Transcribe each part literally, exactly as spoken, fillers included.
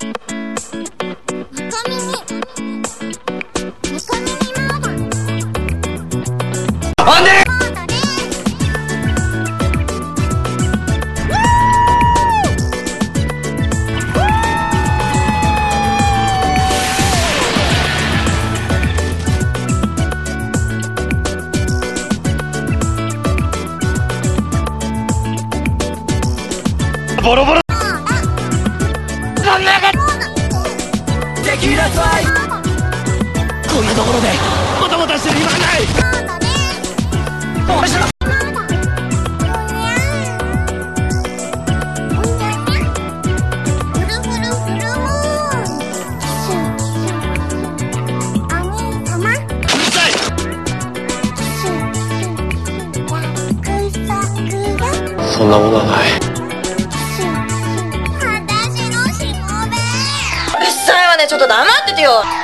なんでボロボロなんだか敵だぞい。こんなところでもたもたしてる暇はない。面白い。そんなものはない。 うっさいわね、ちょっと黙っててよ。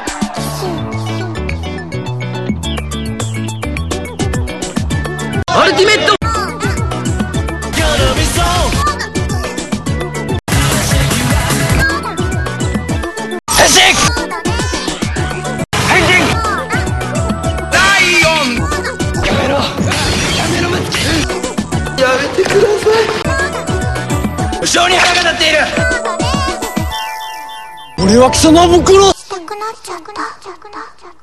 アルティメット変身変身ライオン。やめろやめろムツキ、やめてください。後ろに腹が立っている。俺は貴様をぶっ殺す。 したくなっちゃった。